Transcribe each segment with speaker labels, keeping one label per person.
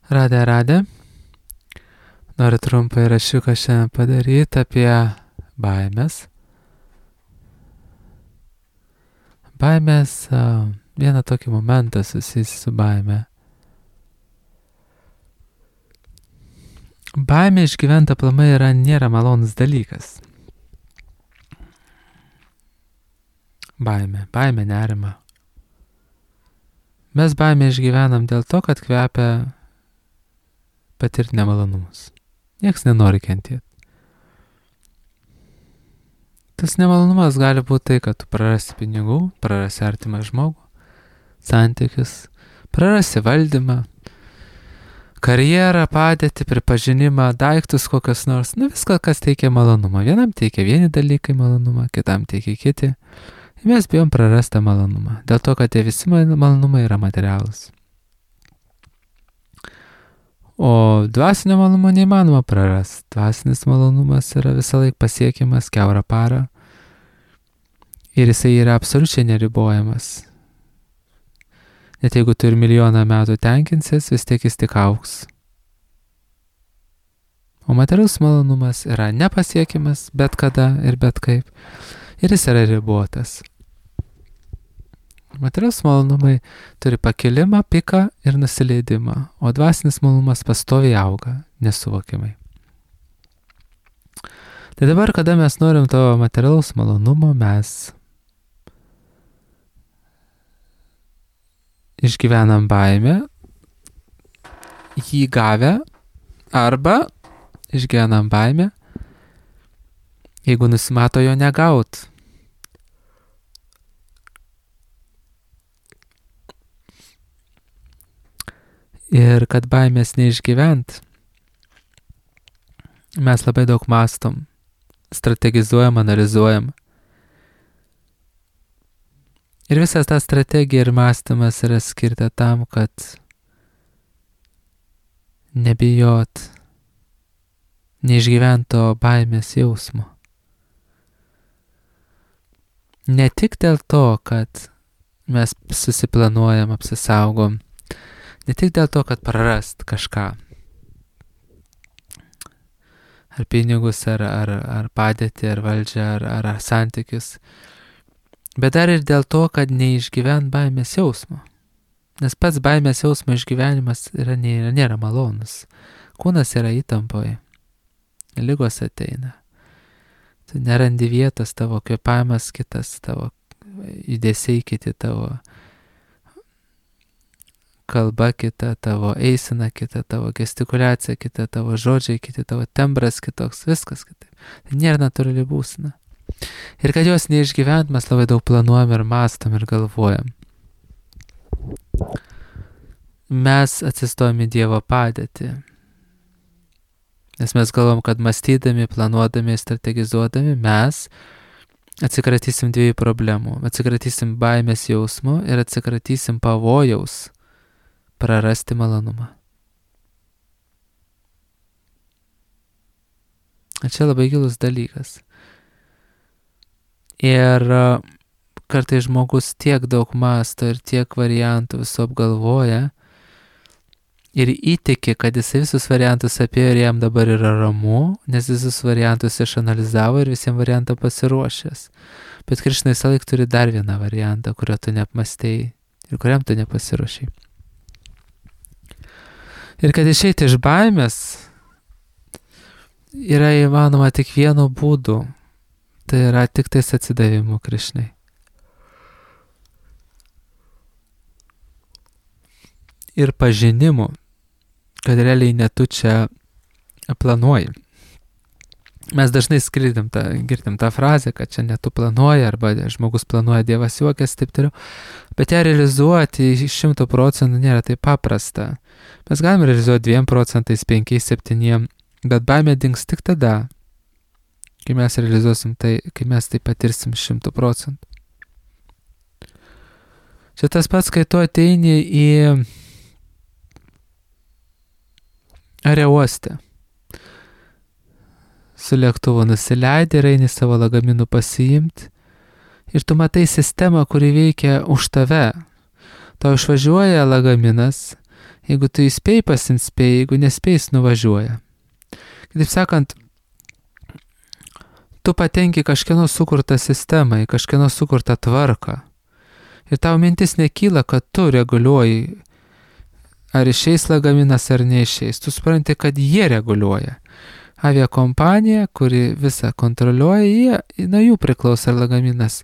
Speaker 1: Radė. Noriu trumpai rašiuką šiandien padaryti apie baimės. Baimės, vieną tokį momentą susijęs su baime. Baimė išgyventa aplamai nėra malonus dalykas. Baimė, nerima. Mes baimę išgyvenam dėl to, kad kvepia patirti nemalonumus. Niekas nenori kentėti. Tas nemalonumas gali būti tai, kad tu prarasi pinigų, prarasi artimą žmogų, santykius, prarasi valdymą, karjerą, padėtį, pripažinimą, daiktus kokios nors, viską, kas teikia malonumą. Vienam teikia vieni dalykai malonumą, kitam teikia kiti. Ir mes bijom prarastą malonumą, dėl to, kad tie visi malonumai yra materialūs. O dvasinio malonumo neįmanoma prarasti. Dvasinis malonumas yra visą laiką pasiekiamas kiaurą parą ir jisai yra absoliučiai neribojamas. Net jeigu tu ir milijoną metų tenkinsies, vis tiek jis tik augs. O materialus malonumas yra nepasiekiamas bet kada ir bet kaip. Ir jis yra ribotas. Materialus malonumai turi pakilimą, piką ir nusileidimą, o dvasinis malonumas pastoviai auga, nesuvokimai. Tai dabar, kada mes norim to materialaus malonumo, mes išgyvenam baimę, jį gavę, arba išgyvenam baimę, jeigu nusimato jo negaut. Ir kad baimės neišgyvent, mes labai daug mąstom, strategizuojam, analizuojam. Ir visas ta strategija ir mąstymas yra skirta tam, kad nebijot, neišgyvento baimės jausmo. Ne tik dėl to, kad mes susiplanuojam, apsisaugom, ne tik dėl to, kad prarast kažką, ar pinigus, ar padėtį, ar valdžią, ar santykius, bet dar ir dėl to, kad neišgyvent baimės jausmo. Nes pats baimės jausmo išgyvenimas nėra malonus. Kūnas yra įtampoje, ligos ateina. Tu nerandi vietos, tavo kvėpavimas kitas, tavo judesiai kiti, tavo kalba kita, tavo eisena kita, tavo gestikuliacija kita, tavo žodžiai kiti, tavo tembras kitoks, viskas kitaip. Tai nėra natūrali būsena. Ir kad jos neišgyvent, mes labai daug planuojam ir mąstam ir galvojam. Mes atsistojam į Dievo padėtį. Nes mes galvom, kad mąstydami, planuodami, strategizuodami, mes atsikratysim dviejų problemų. Atsikratysim baimės jausmo ir atsikratysim pavojaus prarasti malonumą. Čia labai gilus dalykas. Ir kartais žmogus tiek daug mąsto ir tiek variantų viso apgalvoja ir įtiki, kad jisai visus variantus apėjo ir jam dabar yra ramu, nes visus variantus išanalizavo ir visiems variantą pasiruošęs. Bet Krišna visą laiką turi dar vieną variantą, kurio tu neapmastėjai ir kuriam tu nepasiruošiai. Ir kad išeiti iš baimės yra įmanoma tik vienu būdu. Tai yra tik tais atsidavimu Krišnai. Ir pažinimu, kad realiai ne tu čia planuoji. Mes dažnai girdim tą frazę, kad čia ne tu planuoji, arba žmogus planuoja, Dievas juokiasi, taip toliau. Bet ją realizuoti 100% nėra taip paprasta. Mes galime realizuoti 2%, 5%, 7%, bet baimė dings tik tada, kai mes realizuosim tai, kai mes tai patirsim 100%. Čia tas pats, kai tu ateini į aerouostą. Su lėktuvu nusileidi ir eini savo lagaminų pasiimti ir tu matai sistemą, kuri veikia už tave. Tau išvažiuoja lagaminas Jeigu tu įspėjai, pasinspėjai, jeigu nespėjai, jis nuvažiuoja. Kitaip sakant, tu patenki kažkieno sukurtą sistemą, į kažkieno sukurtą tvarką. Ir tau mintis nekyla, kad tu reguliuoji, ar išeis lagaminas ar neišeis. Tu supranti, kad jie reguliuoja. Aviakompanija, kuri visą kontroliuoja, nuo jų priklauso ar lagaminas.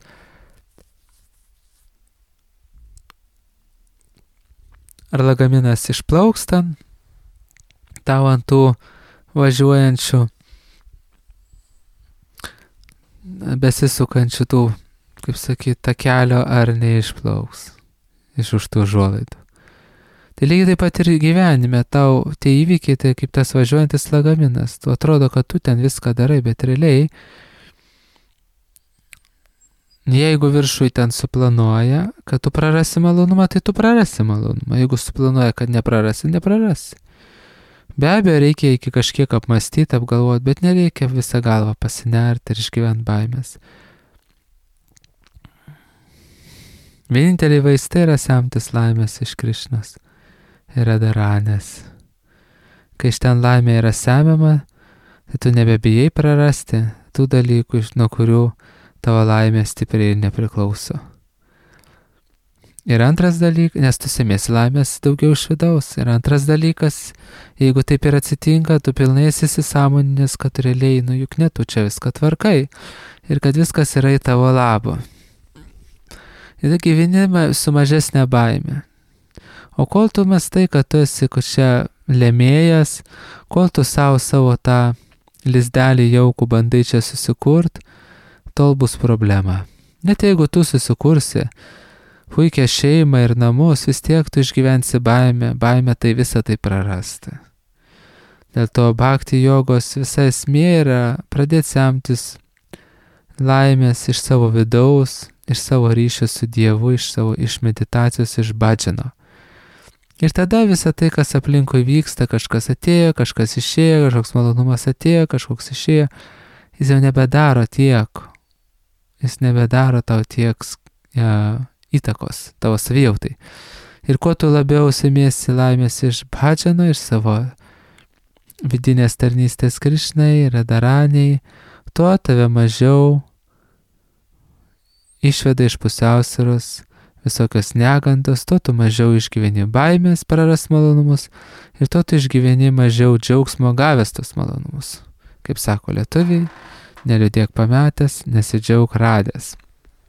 Speaker 1: Ar lagaminas išplauks ten, tau ant tų važiuojančių, besisukančių tų, kaip sakyti, takelio ar neišplauks iš už tų užuolaidų. Tai lygiai taip pat ir gyvenime, tau tie įvykiai, tai kaip tas važiuojantis lagaminas. Tu atrodo, kad tu ten viską darai, bet realiai, jeigu viršui ten suplanuoja, kad tu prarasi malonumą, tai tu prarasi malonumą. Jeigu suplanuoja, kad neprarasi, neprarasi. Be abejo, reikia iki kažkiek apmastyti, apgalvoti, bet nereikia visą galvą pasinerti ir išgyventi baimės. Vieninteliai vaistai yra semtis laimės iš Krišnos. Yra daranės. Kai iš ten laimė yra semiama, tai tu nebebijai prarasti tų dalykų, nuo kurių tavo laimė stipriai ir nepriklauso. Ir antras dalykas, nes tu semiesi laimės daugiau iš vidaus. Ir antras dalykas, jeigu taip ir atsitinka, tu pilnai esi įsisąmoninęs, kad realiai, juk ne tu čia viską tvarkai. Ir kad viskas yra į tavo labą. Ir gyveni su mažesnė baimė. O kol tu mąstai, kad tu esi čia lėmėjas, kol tu savo tą lizdelį jaukų bandai čia susikurt, tol bus problema. Net jeigu tu susikursi puikią šeimą ir namus, vis tiek tu išgyvensi baimę tai visą tai prarasti. Dėl to bhakti jogos visa esmė yra pradėti semtis laimės iš savo vidaus, iš savo ryšio su Dievu, iš meditacijos, iš bhajano. Ir tada visa tai, kas aplinkui vyksta, kažkas atėjo, kažkas išėjo, kažkoks malonumas atėjo, kažkoks išėjo, jis jau nebedaro tiek. Jis nebedaro tau tiek įtakos tavo savijautai. Ir kuo tu labiau semiesi laimės iš bhajano, iš savo vidinės tarnystės Krišnai, radaraniai, tuo tave mažiau išveda iš pusiausvyros visokios negandos, tuo tu mažiau išgyveni baimės praras malonumus ir tuo tu išgyveni mažiau džiaugsmo gavęs tos malonumus. Kaip sako lietuviai, neliūdėk pametęs, nesidžiauk radęs.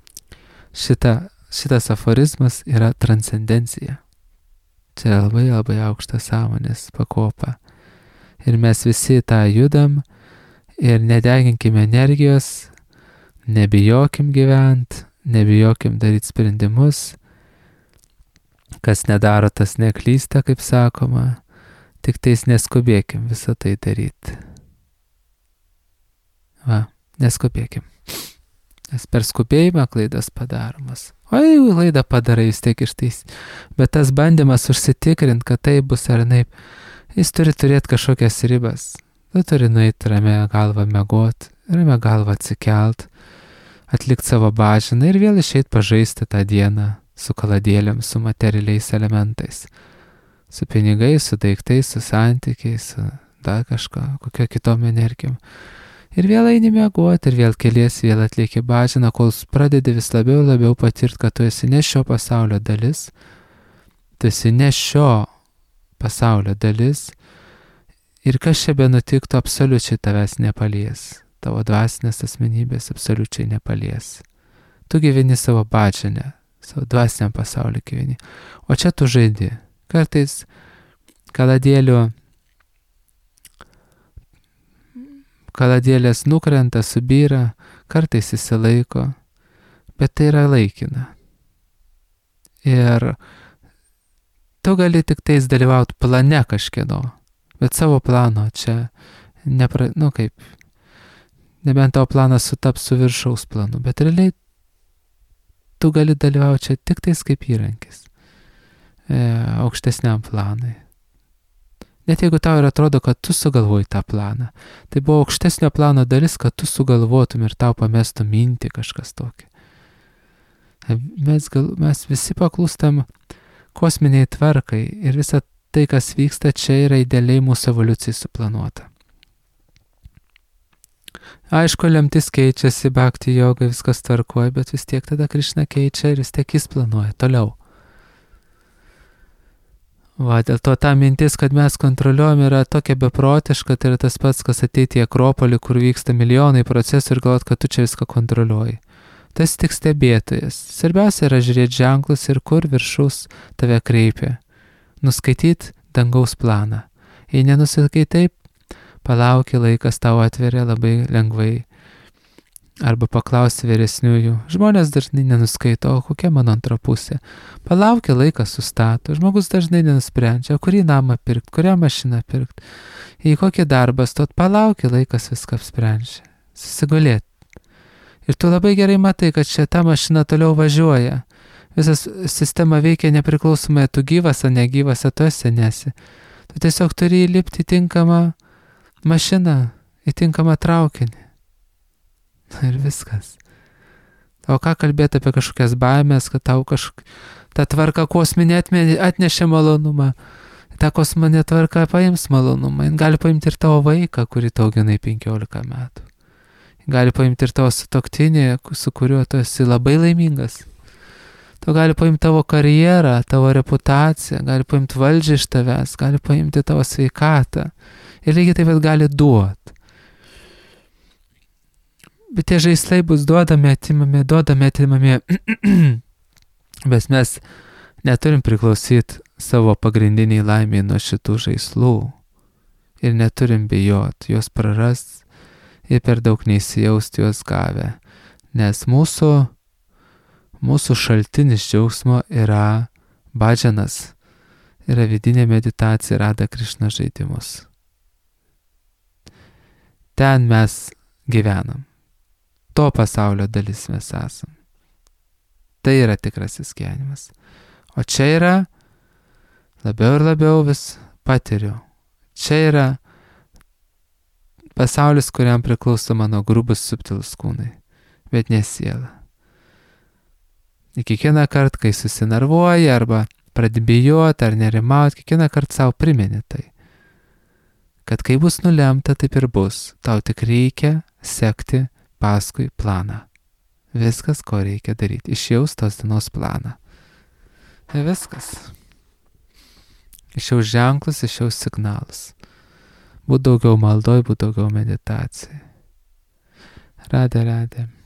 Speaker 1: Šitas aforizmas yra transcendencija. Čia labai labai aukšta sąmonės pakopa. Ir mes visi tą judam ir nedeginkime energijos, nebijokim gyventi, nebijokim daryti sprendimus. Kas nedaro, tas neklysta, kaip sakoma. Tik tais neskubėkim visą tai daryti. Neskubėkim. Nes per skubėjimą klaidas padaromas. O jeigu klaidą padarai, vis tiek ištais. Bet tas bandymas užsitikrinti, kad tai bus ar naip, jis turi turėti kažkokias ribas. Tu turi nueiti ramę galvą miegot, ramę galvą atsikelt, atlikti savo bhajaną ir vėl išeit pažaisti tą dieną su kaladėlėm, su materialiais elementais. Su pinigais, su daiktais, su santykiais, su dar kažką, kokio kitom energijom. Ir vėl eini miegoti, ir vėl keliesi, vėl atlieki bhajaną, kol pradedi vis labiau patirti, kad tu esi ne šio pasaulio dalis, tu esi ne šio pasaulio dalis, ir kas čia be nutiktų, absoliučiai tavęs nepalies, tavo dvasinės asmenybės absoliučiai nepalies. Tu gyveni savo bhajanę, savo dvasiniam pasauliu gyveni, o čia tu žaidi. Kartais kaladėlės nukrenta, subyra, kartais įsilaiko, bet tai yra laikina. Ir tu gali tik tais dalyvauti plane kažkieno, bet savo plano čia, nebent tavo planas sutaps su viršaus planu, bet realiai tu gali dalyvauti čia tik tais kaip įrankis aukštesniam planui. Net jeigu tau ir atrodo, kad tu sugalvoji tą planą, tai buvo aukštesnio plano dalis, kad tu sugalvotum ir tau pamestų mintį kažkas tokį. Mes visi paklūstam kosminiai tvarkai ir visa tai, kas vyksta čia, yra idealiai mūsų evoliucijai suplanuota. Aišku, lemtis keičiasi, bhakti joga, viskas tvarkoja, bet vis tiek tada Krišna keičia ir vis tiek jis planuoja toliau. Va, dėl to ta mintis, kad mes kontroliuojam, yra tokia beprotiška, tai yra tas pats, kas ateiti į Akropolį, kur vyksta milijonai procesų ir galvot, kad tu čia viską kontroliuoji. Tas tik stebėtojas. Svarbiausia yra žiūrėti ženklus ir kur viršus tave kreipia. Nuskaityti dangaus planą. Jei nenusakai taip, palauki, laikas tau atveria labai lengvai. Arba paklausi vyresniųjų. Žmonės dažnai nenuskaito, o kokia mano antra pusė. Palaukia, laikas sustato. Žmogus dažnai nenusprendžia, kurį namą pirkti, kurią mašiną pirkti. Į kokį darbą stot, palaukia, laikas viską apsprendžia. Susigulėti. Ir tu labai gerai matai, kad čia ta mašina toliau važiuoja. Visas sistema veikia nepriklausomai, tu gyvas ar negyvas, ar tu esi nesi. Tu tiesiog turi įlipti į tinkamą mašiną, į tinkamą traukinį. Ir viskas. O ką kalbėti apie kažkokias baimės, kad tau ta tvarka kosminė atnešė malonumą. Ta kosminė tvarka paims malonumą. Jis gali paimti ir tavo vaiką, kurį tau auginai 15 metų. Gali paimti ir tavo sutuoktinį, su kuriuo tu esi labai laimingas. Tu gali paimti tavo karjerą, tavo reputaciją, gali paimti valdžią iš tavęs, gali paimti tavo sveikatą. Ir lygiai taip pat gali duoti. Bet tie žaislai bus duodami, atimami. Bet mes neturim priklausyti savo pagrindiniai laimiai nuo šitų žaislų. Ir neturim bijoti juos prarast ir per daug neįsijausti juos gavę. Nes mūsų šaltinis džiaugsmo yra bhajanas, yra vidinė meditacija, Radha Krišna žaidimus. Ten mes gyvenam. To pasaulio dalis mes esam. Tai yra tikrasis gyvenimas. O čia yra labiau ir labiau vis patiriu. Čia yra pasaulis, kuriam priklauso mano grubus subtilus kūnai, bet ne siela. Ir kiekvieną kartą, kai susinarvuoji arba pradibijoti ar nerimauti, kiekvieną kartą savo primeni tai. Kad kai bus nulemta, taip ir bus. Tau tik reikia sekti paskui planą. Viskas, ko reikia daryti. Išjaus tos dienos planą. Ir viskas. Išjaus ženklus, išjaus signalus. Būt daugiau maldoj, būt daugiau meditacijai. Radhe, radhe.